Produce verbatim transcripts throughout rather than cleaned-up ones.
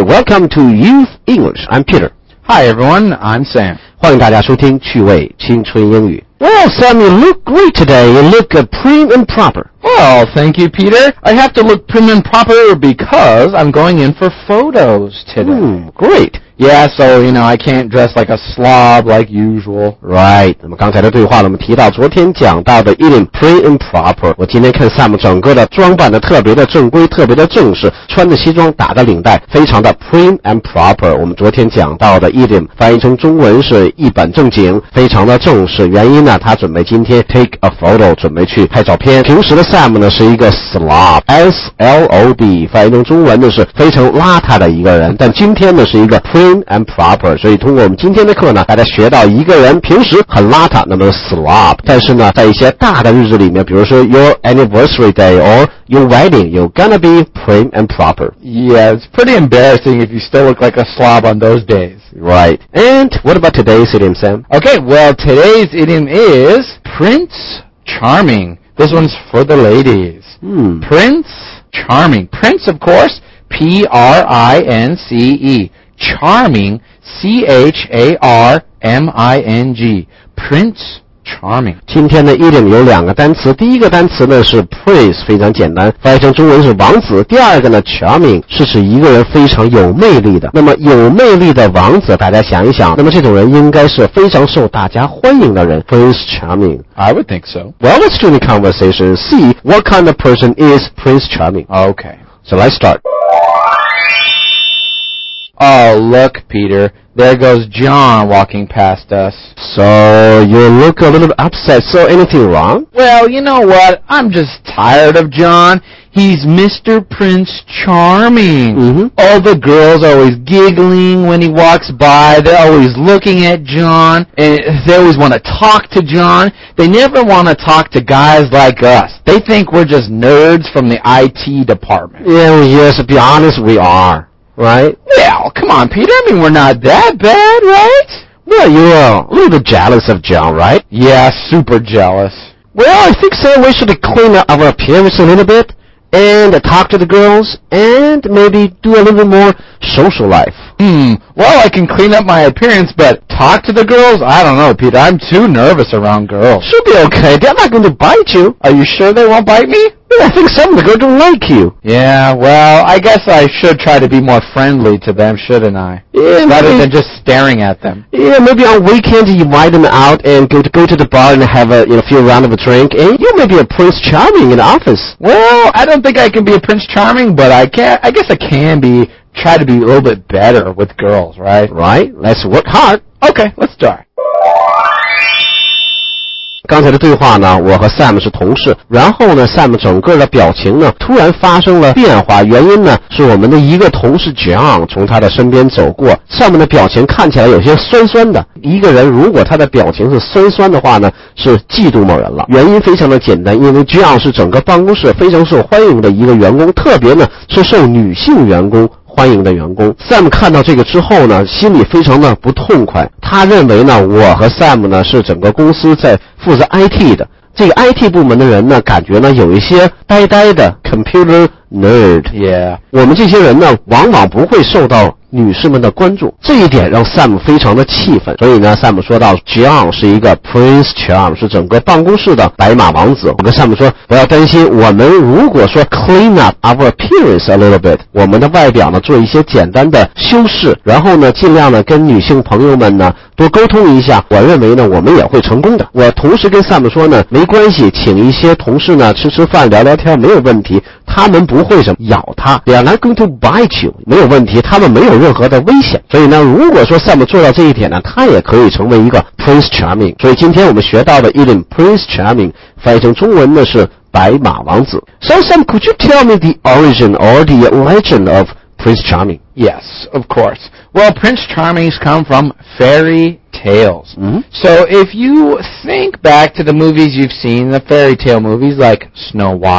welcome to Youth English. I'm Peter. Hi everyone, I'm Sam. 欢迎大家收听趣味青春英语。Well, Sam, you look great today. You look uh, prim and proper. Well, thank you, Peter. I have to look prim and proper because I'm going in for photos today. Mm, great. Yeah, so, you know, I can't dress like a slob like usual. Right. 那么刚才的对话呢，我们提到昨天讲到的 idiom prim and proper。我今天看 Sam 整个的装扮的特别的正规，特别的正式，穿着西装，打着领带，非常的 prim and proper。我们昨天讲到的 idiom 翻译成中文是一本正经，非常的正式。原因呢，他准备今天 take a photo， 准备去拍照片。平时的 Sam 呢是一个 slob，S L O B， 翻译成中文呢是非常邋遢的一个人，但今天呢是一个 prim and proper， 所以通过我们今天的课呢，大家学到一个人平时很邋遢，那么 slob， 但是呢，在一些大的日子里面，比如说 your anniversary day or your wedding, you're gonna be prim and proper. Yeah, it's pretty embarrassing if you still look like a slob on those days. Right. And what about today's idiom, Sam? Okay, well, today's idiom is Prince Charming. This one's for the ladies. Hmm. Prince Charming. Prince, of course, P R I N C E. Charming, C H A R M I N G. Prince Charming. 今天的 idiom 有两个单词，第一个单词呢是 prince， 非常简单，翻译成中文是王子。第二个呢 charming 是指一个人非常有魅力的。那么有魅力的王子，大家想一想，那么这种人应该是非常受大家欢迎的人。Prince Charming. I would think so. Well, let's join the conversation and see what kind of person is Prince Charming. Okay. So let's start. Oh, look, Peter. There goes John walking past us. So, you look a little upset. So, anything wrong? Well, you know what? I'm just tired of John. He's Mister Prince Charming. Mm-hmm. All the girls are always giggling when he walks by. They're always looking at John. And they always want to talk to John. They never want to talk to guys like us. They think we're just nerds from the I T department. Yeah, well, yes, to be honest, we are. Right? Well, come on, Peter. I mean, we're not that bad, right? Well, you're a little bit jealous of John, right? Yeah, super jealous. Well, I think so. We should clean up our appearance a little bit and talk to the girls and maybe do a little bit more social life. Hmm. Well, I can clean up my appearance, but talk to the girls? I don't know, Peter. I'm too nervous around girls. Should be okay. They're not going to bite you. Are you sure they won't bite me? I think some of the girls don't like you. Yeah, well, I guess I should try to be more friendly to them, shouldn't I? Yeah, Rather maybe, than just staring at them. Yeah, maybe on weekends you invite them out and go to go to the bar and have a you know few round of a drink, and you may be a Prince Charming in the office. Well, I don't think I can be a Prince Charming, but I can. I guess I can be. Try to be a little bit better with girls, right? Right. Let's work hard. Okay, let's start. 刚才的对话呢，我和 Sam 是同事，然后呢 Sam 整个的表情呢突然发生了变化，原因呢是我们的一个同事 John 从他的身边走过， Sam 的表情看起来有些酸酸的。一个人如果他的表情是酸酸的话呢，是嫉妒某人了。原因非常的简单，因为 John 是整个办公室非常受欢迎的一个员工，特别呢是受女性员工欢迎的员工。 Sam 看到这个之后呢，心里非常的不痛快。他认为呢，我和 Sam 呢是整个公司在负责 I T 的，这个 I T 部门的人呢，感觉呢有一些呆呆的 computer nerd。Yeah， 我们这些人呢，往往不会受到女士们的关注，这一点让 Sam 非常的气愤。所以呢 Sam 说到 John 是一个 Prince Charm， 是整个办公室的白马王子。我跟 Sam 说不要担心，我们如果说 clean up our appearance a little bit， 我们的外表呢做一些简单的修饰，然后呢尽量呢跟女性朋友们呢多沟通一下，我认为呢我们也会成功的。我同时跟 Sam 说呢，没关系，请一些同事呢吃吃饭聊聊天没有问题，他们不会什么咬他， They are not going to bite you， 没有问题，他们没有任何的危险。所以呢，如果说 Sam 做到这一点呢，他也可以成为一个 Prince Charming。 所以今天我们学到的idiom Prince Charming 翻译成中文呢是白马王子。 So Sam, could you tell me the origin or the legend of Prince Charming? Yes, of course. Well, Prince Charmings come from fairy tales. Mm-hmm. So if you think back to the movies you've seen, the fairy tale movies like Snow White,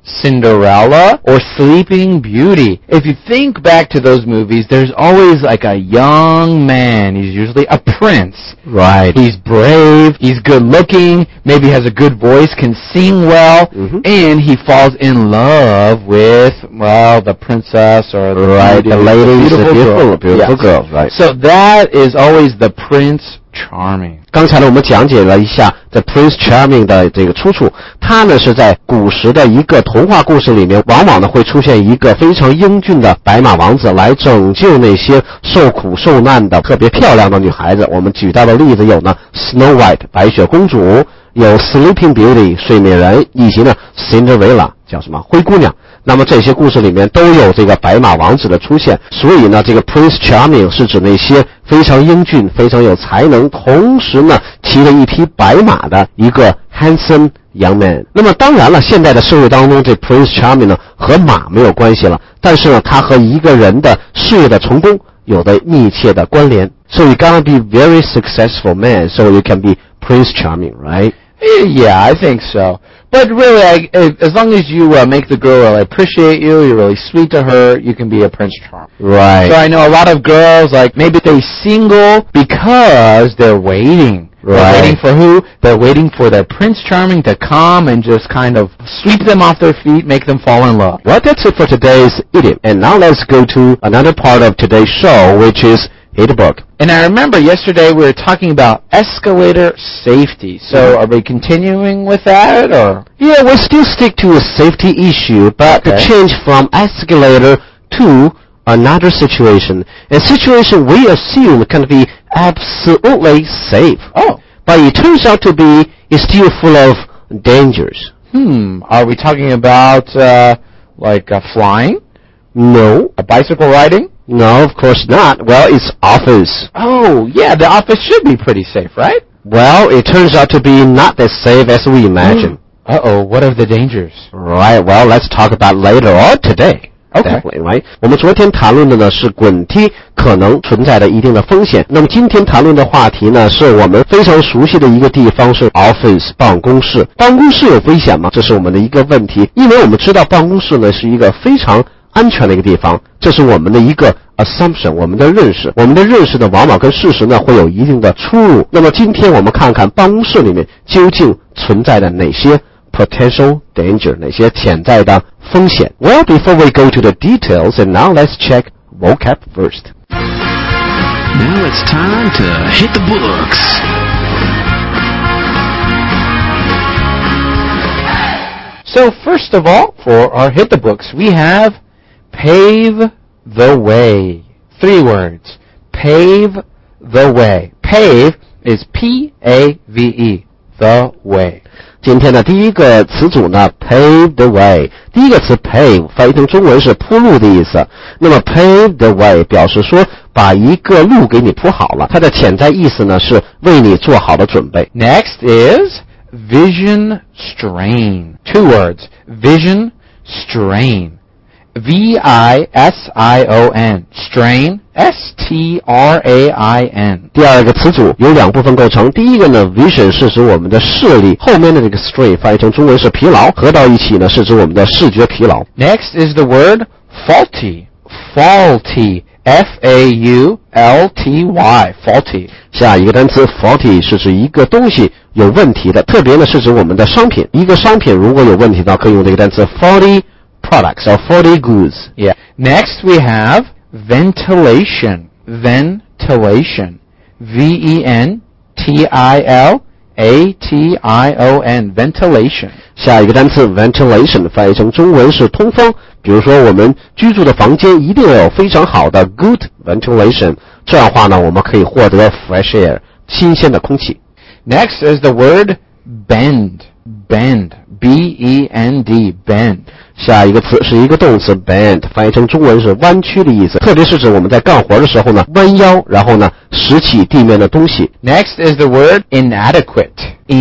Cinderella, or Sleeping Beauty. If you think back to those movies, there's always like a young man. He's usually a prince. Right. He's brave, he's good looking, maybe has a good voice, can sing well, mm-hmm. and he falls in love with, well, the princess or the, right, beauty, the lady, the beautiful, the beautiful, girl. beautiful yes. girl, right. So that is always the Prince Charming. 刚才呢，我们讲解了一下 The Prince Charming 的这个出处。它呢是在古时的一个童话故事里面，往往呢会出现一个非常英俊的白马王子来拯救那些受苦受难的特别漂亮的女孩子。我们举到的例子有呢 Snow White 白雪公主，有 Sleeping Beauty 睡美人，以及呢 Cinderella 叫什么灰姑娘。那么这些故事里面都有这个白马王子的出现，所以呢，这个 Prince Charming 是指那些非常英俊、非常有才能，同时呢骑着一匹白马的一个 handsome young man。那么当然了，现在的社会当中，这 Prince Charming 呢和马没有关系了，但是呢，它和一个人的事业的成功有着密切的关联。So you gotta be very successful man, so you can be Prince Charming, right? Yeah, I think so. But really, I, as long as you uh, make the girl really appreciate you, you're really sweet to her, you can be a Prince Charming. Right. So I know a lot of girls, like, maybe they single because they're waiting. Right. They're waiting for who? They're waiting for their Prince Charming to come and just kind of sweep them off their feet, make them fall in love. Well, that's it for today's idiom. And now let's go to another part of today's show, which is Hit the Book. And I remember yesterday we were talking about escalator safety. So are we continuing with that, or? Yeah, we'll still stick to a safety issue, but Okay. to change from escalator to another situation. A situation we assume can be absolutely safe. Oh. But it turns out to be is still full of dangers. Hmm. Are we talking about, uh, like, uh, flying? No. A bicycle riding? No, of course not. Well, it's office. Oh, yeah, the office should be pretty safe, right? Well, it turns out to be not as safe as we imagine. Uh-oh, what are the dangers? Right, well, let's talk about later or today. Okay. Definitely, right? 我们昨天谈论的呢是滚梯可能存在的一定的风险。那么今天谈论的话题呢，是我们非常熟悉的一个地方，是 office 办公室。办公室有危险吗？这是我们的一个问题，因为我们知道办公室呢是一个非常安全的一个地方，这是我们的一个 assumption， 我们的认识，我们的认识呢往往跟事实呢会有一定的出入。那么今天我们看看办公室里面究竟存在的哪些 potential danger， 哪些潜在的风险。Well, before we go to the details, and now let's check vocab first. Now it's time to hit the books. So first of all, for our Hit the Books, we have pave the way. Three words. Pave the way. Pave is P A V E, the way. 今天的第一个词组呢 pave the way， 第一个词 pave 翻译成中文是铺路的意思。那么 pave the way 表示说把一个路给你铺好了，它的潜在意思呢是为你做好了准备。 Next is vision strain. Two words. Vision strain. V I S I O N. Strain. S T R A I N. 第二个词组由两部分构成，第一个呢 vision 是指我们的视力，后面的这个 strain 翻译成中文是疲劳，合到一起呢是指我们的视觉疲劳。 Next is the word faulty. Faulty. F A U L T Y. Faulty. 下一个单词 faulty 是指一个东西有问题的，特别呢是指我们的商品，一个商品如果有问题呢，可以用这个单词 faulty products or faulty goods. Yeah. Next we have ventilation. Ventilation. V E N T I L A T I O N. Ventilation. 下一个单词 ventilation 翻译成中文是通风，比如说我们居住的房间一定要有非常好的 good ventilation， 这样的话呢我们可以获得 fresh air 新鲜的空气。 Next is the word bend. Bend. B E N D. Bend. 下一个词是一个动词 bend 翻译成中文是弯曲的意思，特别是指我们在干活的时候呢弯腰，然后呢拾起地面的东西。 Next is the word inadequate.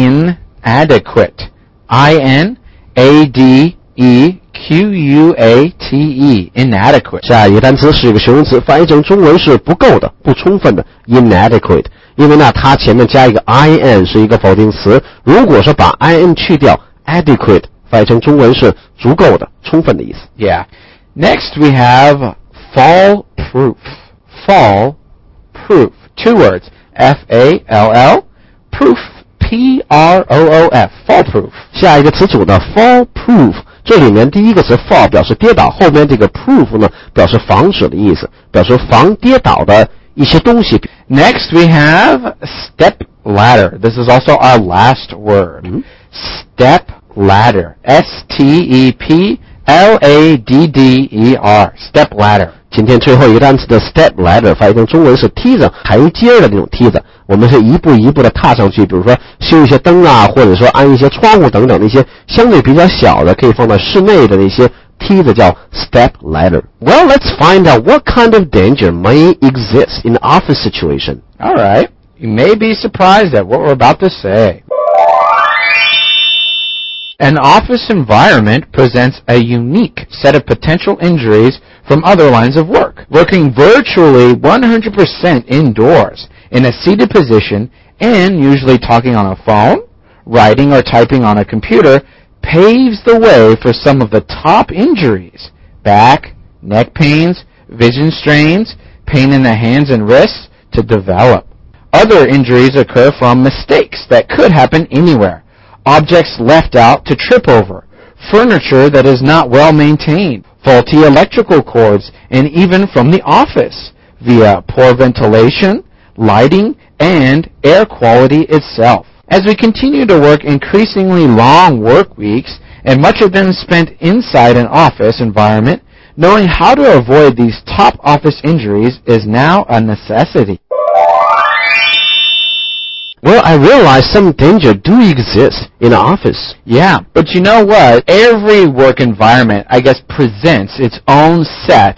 Inadequate. I N A D E Q U A T E. Inadequate. 下一个单词是一个形容词，翻译成中文是不够的、不充分的 inadequate， 因为呢它前面加一个 in 是一个否定词，如果说把 in 去掉 adequate 翻译成中文是足够的、充分的意思。 Yeah. Next we have fall proof. Fall proof. Two words. F A L L. Proof. P R O O F. Fall proof. 下一个词组呢 fall proof， 这里面第一个词 fall 表示跌倒，后面这个 proof 呢表示防止的意思，表示防跌倒的一些东西。 Next we have step ladder. This is also our last word. Mm-hmm. Step ladder. S T E P L A D D E R. Step ladder. 今天最后一个单词的 step ladder 翻译成中文是梯子、台阶的那种梯子，我们是一步一步的踏上去，比如说修一些灯啊，或者说安一些窗户等等那些相对比较小的可以放在室内的那些梯子叫 step ladder. Well, let's find out what kind of danger may exist in an office situation. All right. You may be surprised at what we're about to say. An office environment presents a unique set of potential injuries from other lines of work. Working virtually one hundred percent indoors in a seated position and usually talking on a phone, writing or typing on a computer paves the way for some of the top injuries: back, neck pains, vision strains, pain in the hands and wrists to develop. Other injuries occur from mistakes that could happen anywhere. Objects left out to trip over, furniture that is not well maintained, faulty electrical cords, and even from the office via poor ventilation, lighting, and air quality itself. As we continue to work increasingly long work weeks, and much of them spent inside an office environment, knowing how to avoid these top office injuries is now a necessity. Well, I realize some danger do exist in an office. Yeah, but you know what? Every work environment, I guess, presents its own set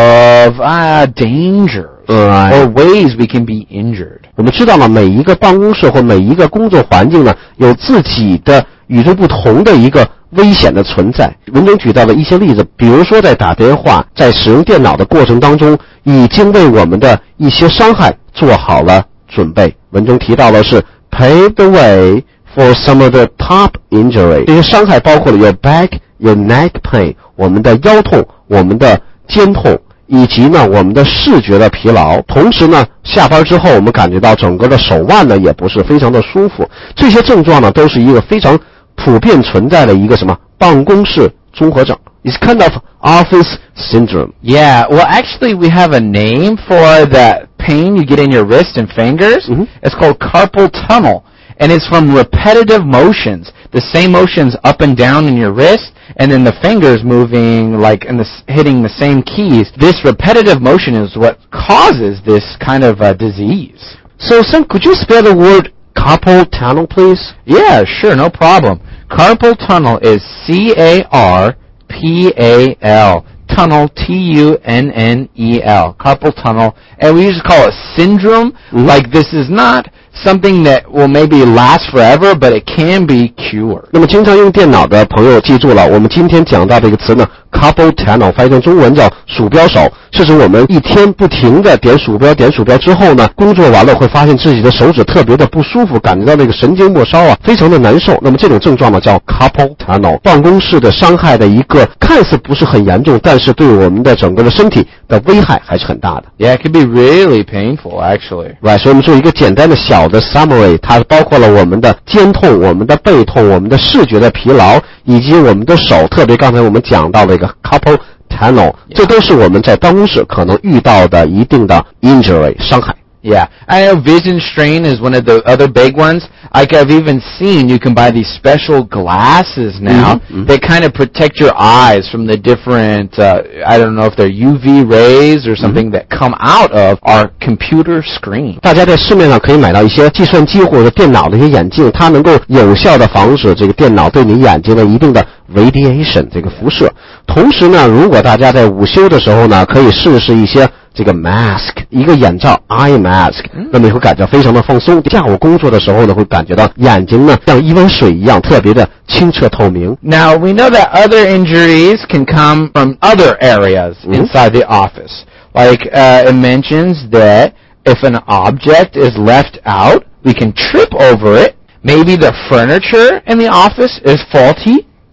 of uh, dangers right. or ways we can be injured. 我们知道了，每一个办公室或每一个工作环境呢，有自己的与众不同的一个危险的存在。文中举到了一些例子，比如说在打电话、在使用电脑的过程当中，已经为我们的一些伤害做好了准备。文中提到的是 pave the way for some of the top injury。这些伤害包括了 your back, your neck pain， 我们的腰痛、我们的肩痛，以及呢我们的视觉的疲劳。同时呢，下班之后我们感觉到整个的手腕呢也不是非常的舒服。这些症状呢都是一个非常普遍存在的一个什么办公室综合症。It's kind of office syndrome. Yeah, well actually we have a name for that pain you get in your wrist and fingers. Mm-hmm. It's called carpal tunnel. And it's from repetitive motions. The same motions up and down in your wrist, and then the fingers moving like and the, hitting the same keys. This repetitive motion is what causes this kind of uh, disease. So, Sam, could you spell the word carpal tunnel, please? Yeah, sure, no problem. Carpal tunnel is C A R P A L. Tunnel, T U N N E L. Carpal tunnel. And we usually call it syndrome. Mm-hmm. Like this is not something that will maybe last forever, but it can be cured. 那么经常用电脑的朋友记住了，我们今天讲到这个词呢 carpal tunnel 翻译成中文叫鼠标手，是指我们一天不停地点鼠标点鼠标之后呢，工作完了会发现自己的手指特别的不舒服，感觉到那个神经末梢啊非常的难受。那么这种症状呢叫 carpal tunnel。办公室的伤害的一个看似不是很严重，但是对我们的整个的身体的危害还是很大的。 Yeah, it can be really painful actually. Right, 所以我们做一个简单的小的 summary， 它包括了我们的肩痛、我们的背痛、我们的视觉的疲劳，以及我们的手，特别刚才我们讲到的一个 carpal tunnel， 这都是我们在办公室可能遇到的一定的 injury 伤害。 Yeah, I know vision strain is one of the other big ones. Like I've even seen you can buy these special glasses now mm-hmm. that kind of protect your eyes from the different, uh, I don't know if they're U V rays or something mm-hmm. that come out of our computer screen. 大家在市面上可以买到一些计算机或者电脑的一些眼镜，它能够有效的防止这个电脑对你眼睛的一定的 radiation 这个辐射。同时呢，如果大家在午休的时候呢，可以试试一些这个 mask， 一个眼罩 eye mask， 那么你会感觉非常的放松。下午工作的时候呢，会感觉到眼睛呢像一碗水一样特别的清澈透明。 Now we know that other injuries can come from other areas mm-hmm. inside the office. Like uh, it mentions that if an object is left out, we can trip over it. Maybe the furniture in the office is faulty.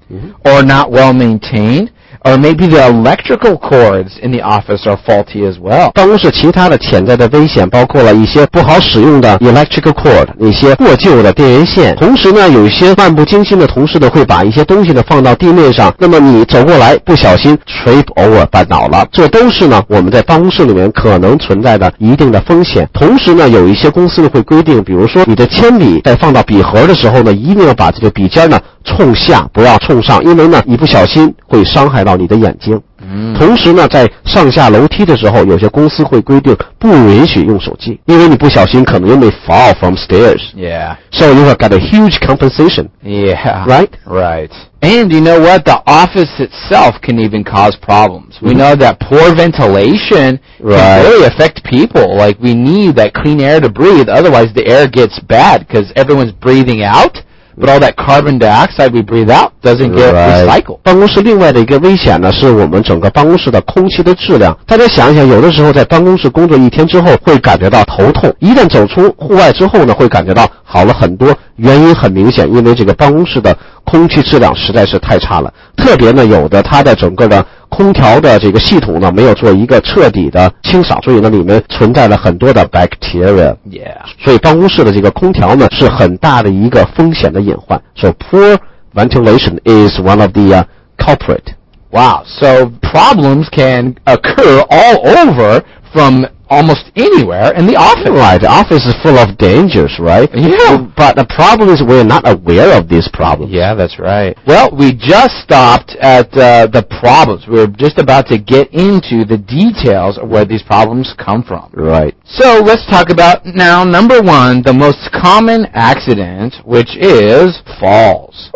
or not well maintained, or maybe the electrical cords in the office are faulty as well. 办公室其他的潜在的危险包括了一些不好使用的 electrical cord， 一些过旧的电源线。同时呢，有一些漫不经心的同事呢会把一些东西呢放到地面上，那么你走过来不小心 trip over 绊倒了，这都是呢我们在办公室里面可能存在的一定的风险。同时呢，有一些公司呢会规定，比如说你的铅笔在放到笔盒的时候呢，一定要把这个笔尖呢冲下，不要冲上，因为呢你不小心会伤害到你的眼睛。嗯、同时呢，在上下楼梯的时候，有些公司会规定不允许用手机，因为你不小心可能 you may fall from stairs. Yeah. So you have got a huge compensation. Yeah. Right? Right. And you know what? The office itself can even cause problems. We know that poor ventilation right. can really affect people. Like, we need that clean air to breathe. Otherwise, the air gets bad because everyone's breathing out.But all that carbon dioxide we breathe out doesn't get right. recycled. 办公室另外的一个危险呢，是我们整个办公室的空气的质量。大家想一想，有的时候在办公室工作一天之后，会感觉到头痛；一旦走出户外之后呢，会感觉到好了很多。原因很明显，因为这个办公室的空气质量实在是太差了。特别呢，有的它的整个的空调的这个系统呢，没有做一个彻底的清扫，所以呢，里面存在了很多的 bacteria. Yeah. 所以办公室的这个空调呢，是很大的一个风险的隐患。So poor ventilation is one of the uh, culprit. Wow. So problems can occur all over from almost anywhere in the office. Right. The office is full of dangers, right? Yeah. But the problem is we're not aware of these problems. Yeah, that's right. Well, we just stopped at uh, the problems. We were just about to get into the details of where these problems come from. Right. So let's talk about now, number one, the most common accident, which is falls.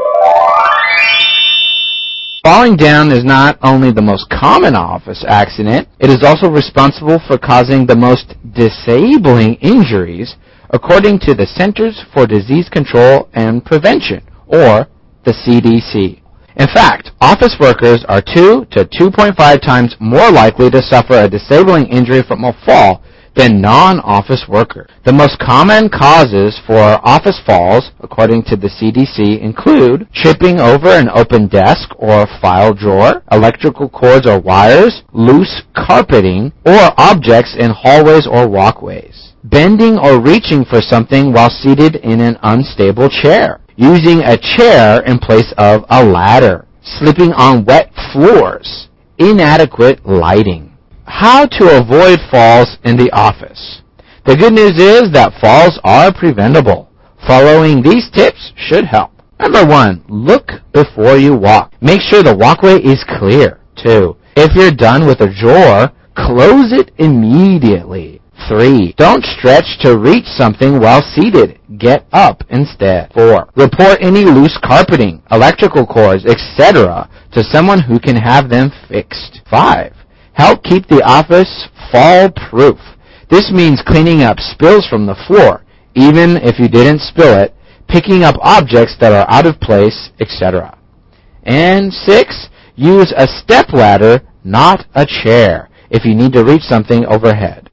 Falling down is not only the most common office accident, it is also responsible for causing the most disabling injuries, according to the Centers for Disease Control and Prevention, or the C D C. In fact, office workers are two to two point five times more likely to suffer a disabling injury from a fall than non-office workers. The most common causes for office falls, according to the C D C, include tripping over an open desk or file drawer, electrical cords or wires, loose carpeting, or objects in hallways or walkways, bending or reaching for something while seated in an unstable chair, using a chair in place of a ladder, slipping on wet floors, inadequate lighting. How to avoid falls in the office. The good news is that falls are preventable. Following these tips should help. Number one, look before you walk. Make sure the walkway is clear. Two, if you're done with a drawer, close it immediately. Three, don't stretch to reach something while seated. Get up instead. Four, report any loose carpeting, electrical cords, et cetera to someone who can have them fixed. Five, help keep the office fall-proof. This means cleaning up spills from the floor, even if you didn't spill it, picking up objects that are out of place, et cetera. And six, use a step ladder, not a chair, if you need to reach something overhead.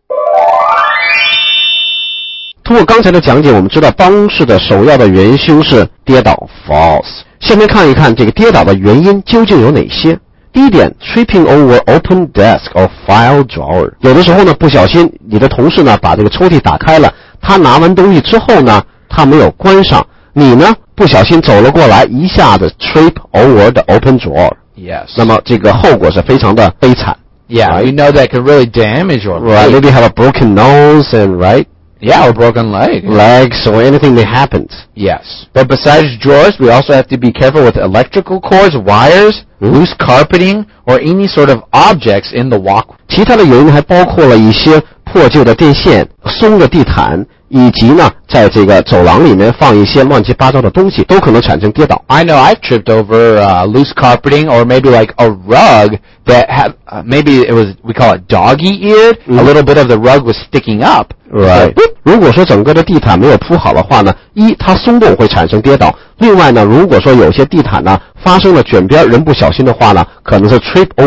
通过刚才的讲解，我们知道办公室的首要的元凶是跌倒 falls。下面看一看这个跌倒的原因究竟有哪些。第一点 tripping over open desk or file drawer。有的时候呢，不小心你的同事呢把这个抽屉打开了，他拿完东西之后呢，他没有关上，你呢不小心走了过来，一下子 trip over the open drawer。 Yes. 那么这个后果是非常的悲惨。 Yeah, right? You know that can really damage your right. Maybe have a broken nose and right. Yeah, or broken leg. Legs or anything may happen. Yes. But besides drawers, we also have to be careful with electrical cords, wires, mm-hmm. loose carpeting, or any sort of objects in the walkway. 其他的原因还包括了一些破旧的电线、松的地毯，以及呢，在这个走廊里面放一些乱七八糟的东西，都可能产生跌倒。 I know I've tripped over uh, loose carpeting or maybe like a rug that had, uh, maybe it was, we call it dog-eared. Mm-hmm. A little bit of the rug was sticking up. Right. 如果说整个的地毯没有铺好的话呢，一它松动会产生跌倒。另外呢，如果说有些地毯呢发生了卷边，人不小心的话呢，可能是 trip over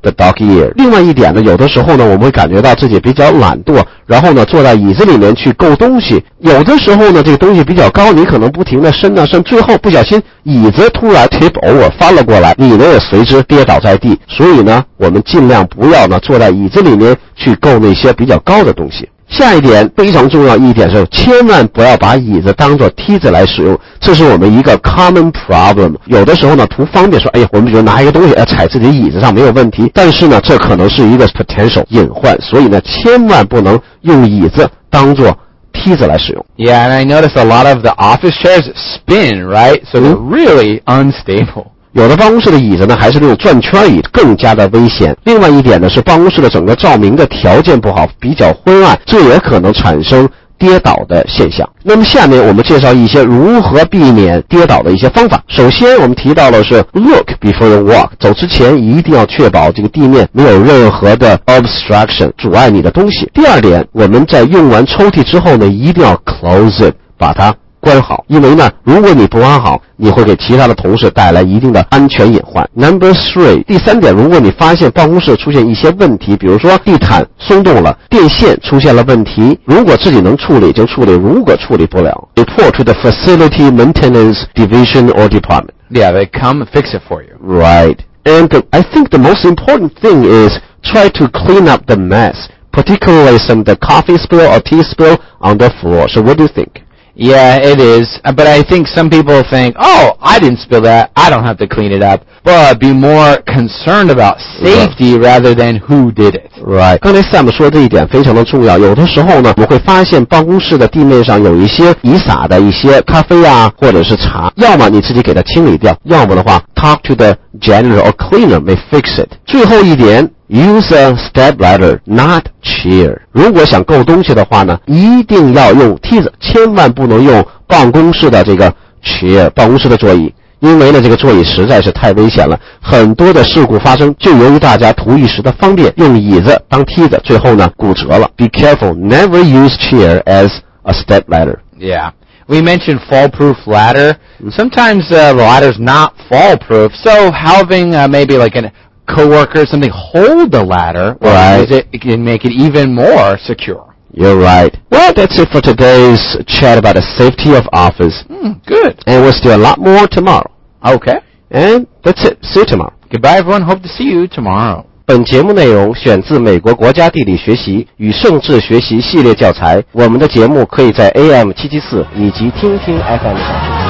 the dog ear。另外一点呢，有的时候呢，我们会感觉到自己比较懒惰，然后呢，坐在椅子里面去够东西。有的时候呢，这个东西比较高，你可能不停地伸啊伸，最后不小心椅子突然 tip over 翻了过来，你呢也随之跌倒在地。所以呢，我们尽量不要呢坐在椅子里面去够那些比较高的东西。下一点非常重要一点是，千万不要把椅子当作梯子来使用，这是我们一个 common problem。有的时候呢，图方便说，哎呀，我们比如拿一个东西，哎，踩自己的椅子上没有问题，但是呢，这可能是一个 potential 隐患，所以呢，千万不能用椅子当作梯子来使用。 Yeah, and I notice a lot of the office chairs spin, right? So they're really unstable. 有的办公室的椅子呢，还是那种转圈椅，更加的危险。另外一点呢，是办公室的整个照明的条件不好，比较昏暗，这也可能产生跌倒的现象。那么下面我们介绍一些如何避免跌倒的一些方法。首先我们提到的是 look before you walk， 走之前一定要确保这个地面没有任何的 obstruction 阻碍你的东西。第二点，我们在用完抽屉之后呢，一定要 close it， 把它关好，因为呢，如果你不关好，你会给其他的同事带来一定的安全隐患。Number three， 第三点，如果你发现办公室出现一些问题，比如说地毯松动了，电线出现了问题，如果自己能处理就处理，如果处理不了 ，report to the facility maintenance division or department. Yeah, they come and fix it for you. Right. And the, I think the most important thing is try to clean up the mess, particularly some of the coffee spill or tea spill on the floor. So what do you think?Yeah, it is. But I think some people think, oh, I didn't spill that, I don't have to clean it up. But be more concerned about safety rather than who did it. Right. 刚才 Sam 说这一点非常的重要。有的时候呢，我们会发现办公室的地面上有一些遗撒的一些咖啡啊，或者是茶，要么你自己给它清理掉，要么的话 talk to the janitor or cleaner may fix it. 最后一点，Use a step ladder, not chair. 如果想够东西的话呢，一定要用梯子，千万不能用办公室的这个 chair， 办公室的座椅，因为呢，这个座椅实在是太危险了，很多的事故发生就由于大家图一时的方便，用椅子当梯子，最后呢骨折了。Be careful, never use chair as a step ladder. Yeah. We mentioned fall-proof ladder. Sometimes uh, the ladder's not fall-proof, so having uh, maybe like an coworker, something hold the ladder, or right. use it, it can make it even more secure. You're right. Well, that's it for today's chat about the safety of office. Mm, good. And we'll still a lot more tomorrow. Okay. And that's it. See you tomorrow. Goodbye, everyone. Hope to see you tomorrow. 本节目内容选自美国国家地理学习与盛智学习系列教材。我们的节目可以在 A M 七七四以及听听 F M 上收听。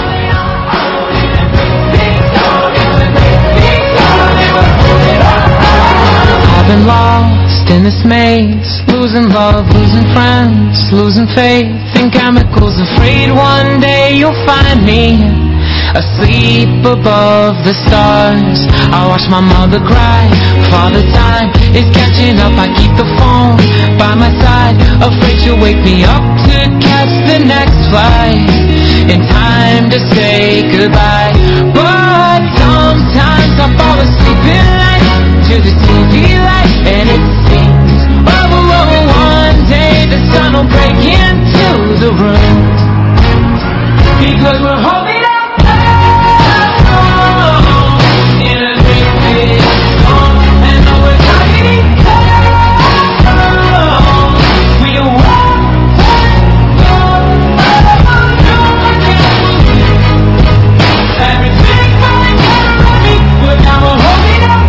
I've been lost in this maze, losing love, losing friends, losing faith in chemicals, afraid one day you'll find me asleep above the stars. I watch my mother cry, father time is catching up. I keep the phone by my side, afraid she'll wake me up to catch the next flight in time to say goodbye. But sometimes I fall asleep in light to the T V light, and it seems, oh, oh, one day the sun will break into the room, because we're holding up oh, in a great big storm, and though we're hiding oh, we won't let go. Everything's falling down on me, but now we're holding up.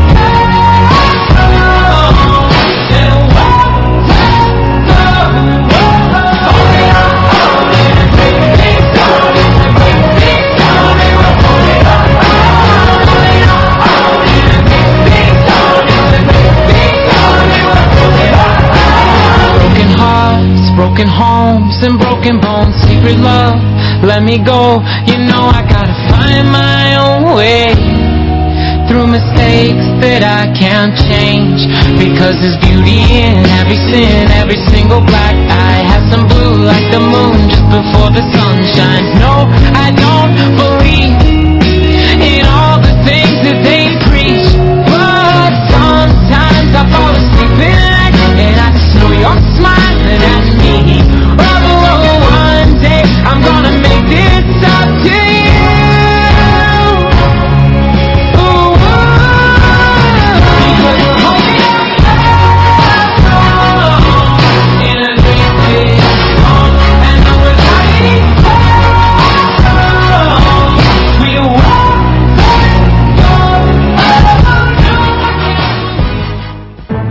Broken homes and broken bones, secret love, let me go. You know I gotta find my own way through mistakes that I can't change, because there's beauty in every sin, every single black eye has some blue like the moon just before the sun shines. No, I don't believe in all the things that they preach, but sometimes I fall asleep in night and I just know you're smiling at me. Oh, oh, one day I'm gonna make this up to you. Ooh, ooh, because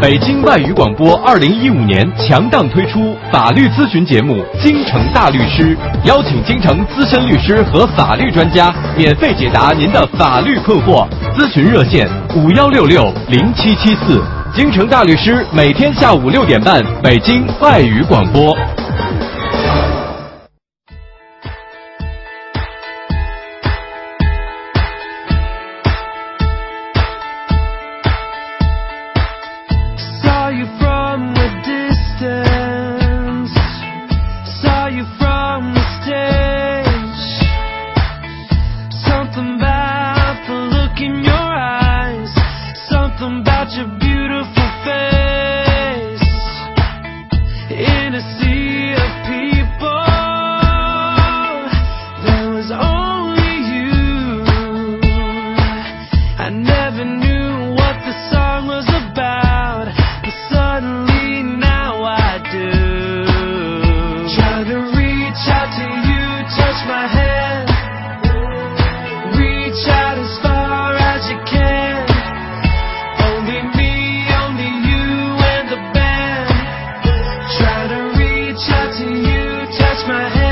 北京外语广播二零一五年强档推出法律咨询节目《京城大律师》，邀请京城资深律师和法律专家免费解答您的法律困惑。咨询热线五幺六六零七七四。京城大律师每天下午六点半，北京外语广播。 My hand.